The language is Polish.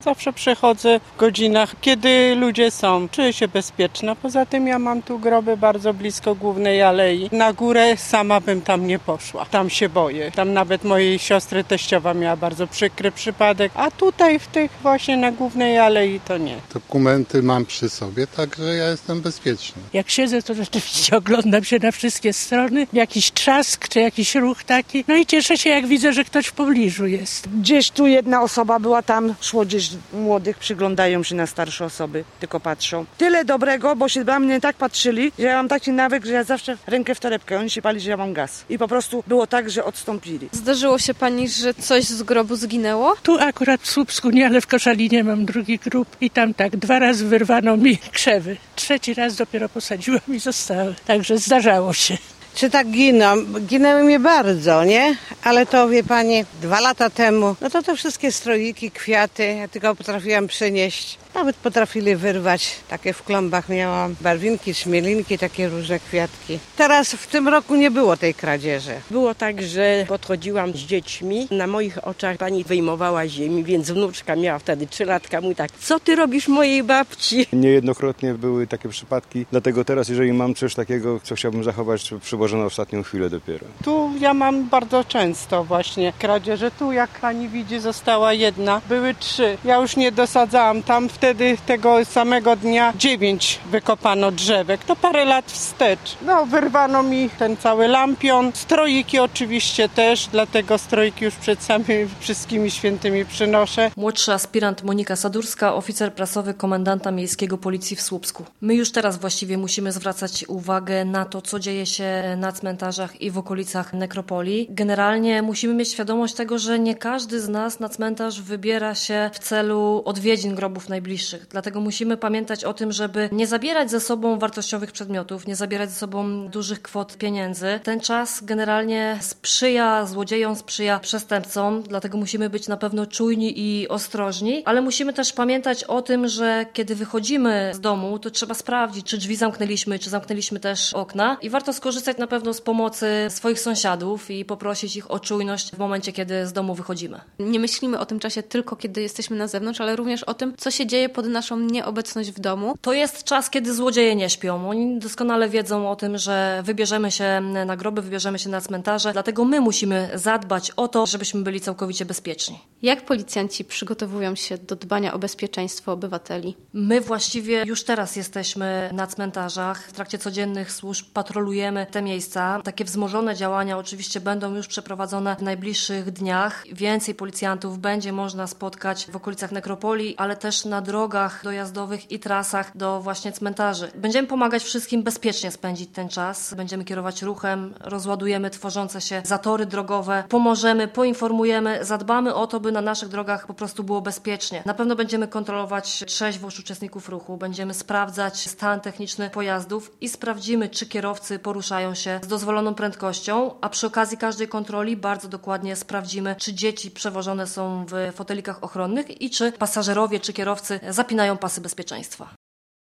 Zawsze przychodzę w godzinach, kiedy ludzie są. Czuję się bezpieczna. Poza tym ja mam tu groby bardzo blisko głównej alei. Na górę sama bym tam nie poszła. Tam się boję. Tam nawet mojej siostry teściowa miała bardzo przykry przypadek. A tutaj w tych właśnie na głównej alei to nie. Dokumenty mam przy sobie, także ja jestem bezpieczny. Jak siedzę, to rzeczywiście oglądam się na wszystkie strony. Jakiś trzask czy jakiś ruch taki. No i cieszę się, jak widzę, że ktoś w pobliżu jest. Gdzieś tu jedna osoba była, tam szło gdzieś młodych, przyglądają się na starsze osoby, tylko patrzą. Tyle dobrego, bo się na mnie tak patrzyli, że ja mam taki nawyk, że ja zawsze rękę w torebkę, oni się pali, że ja mam gaz. I po prostu było tak, że odstąpili. Zdarzyło się pani, że coś z grobu zginęło? Tu akurat w Słupsku nie, ale w Koszalinie mam drugi grób i tam tak 2 razy wyrwano mi krzewy. 3. raz dopiero posadziłam i zostały. Także zdarzało się. Czy tak giną? Ginęły mnie bardzo, nie? Ale to, wie pani, 2 lata temu, no to wszystkie stroiki, kwiaty, ja tylko potrafiłam przynieść. Nawet potrafili wyrwać, takie w klombach miałam, barwinki, szmielinki, takie różne kwiatki. Teraz w tym roku nie było tej kradzieży. Było tak, że podchodziłam z dziećmi, na moich oczach pani wyjmowała ziemi, więc wnuczka miała wtedy 3 latka, mówi tak, co ty robisz mojej babci? Niejednokrotnie były takie przypadki, dlatego teraz, jeżeli mam coś takiego, co chciałbym zachować, przywożę na ostatnią chwilę dopiero. Tu ja mam bardzo często właśnie kradzieże. Tu, jak pani widzi, została 1. Były 3. Ja już nie dosadzałam tam. Wtedy tego samego dnia 9 wykopano drzewek. To parę lat wstecz. No, wyrwano mi ten cały lampion. Stroiki oczywiście też, dlatego stroiki już przed samymi wszystkimi świętymi przynoszę. Młodszy aspirant Monika Sadurska, oficer prasowy komendanta miejskiego policji w Słupsku. My już teraz właściwie musimy zwracać uwagę na to, co dzieje się na cmentarzach i w okolicach nekropolii. Generalnie musimy mieć świadomość tego, że nie każdy z nas na cmentarz wybiera się w celu odwiedzin grobów najbliższych. Dlatego musimy pamiętać o tym, żeby nie zabierać ze sobą wartościowych przedmiotów, nie zabierać ze sobą dużych kwot pieniędzy. Ten czas generalnie sprzyja złodziejom, sprzyja przestępcom, dlatego musimy być na pewno czujni i ostrożni, ale musimy też pamiętać o tym, że kiedy wychodzimy z domu, to trzeba sprawdzić, czy drzwi zamknęliśmy, czy zamknęliśmy też okna i warto skorzystać na pewno z pomocy swoich sąsiadów i poprosić ich o czujność w momencie, kiedy z domu wychodzimy. Nie myślimy o tym czasie tylko, kiedy jesteśmy na zewnątrz, ale również o tym, co się dzieje pod naszą nieobecność w domu. To jest czas, kiedy złodzieje nie śpią. Oni doskonale wiedzą o tym, że wybierzemy się na groby, wybierzemy się na cmentarze, dlatego my musimy zadbać o to, żebyśmy byli całkowicie bezpieczni. Jak policjanci przygotowują się do dbania o bezpieczeństwo obywateli? My właściwie już teraz jesteśmy na cmentarzach. W trakcie codziennych służb patrolujemy te miejsca. Takie wzmożone działania oczywiście będą już przeprowadzone w najbliższych dniach. Więcej policjantów będzie można spotkać w okolicach nekropolii, ale też na drogach dojazdowych i trasach do właśnie cmentarzy. Będziemy pomagać wszystkim bezpiecznie spędzić ten czas. Będziemy kierować ruchem, rozładujemy tworzące się zatory drogowe, pomożemy, poinformujemy, zadbamy o to, by na naszych drogach po prostu było bezpiecznie. Na pewno będziemy kontrolować trzeźwość uczestników ruchu, będziemy sprawdzać stan techniczny pojazdów i sprawdzimy, czy kierowcy poruszają się z dozwoloną prędkością, a przy okazji każdej kontroli bardzo dokładnie sprawdzimy, czy dzieci przewożone są w fotelikach ochronnych i czy pasażerowie czy kierowcy zapinają pasy bezpieczeństwa.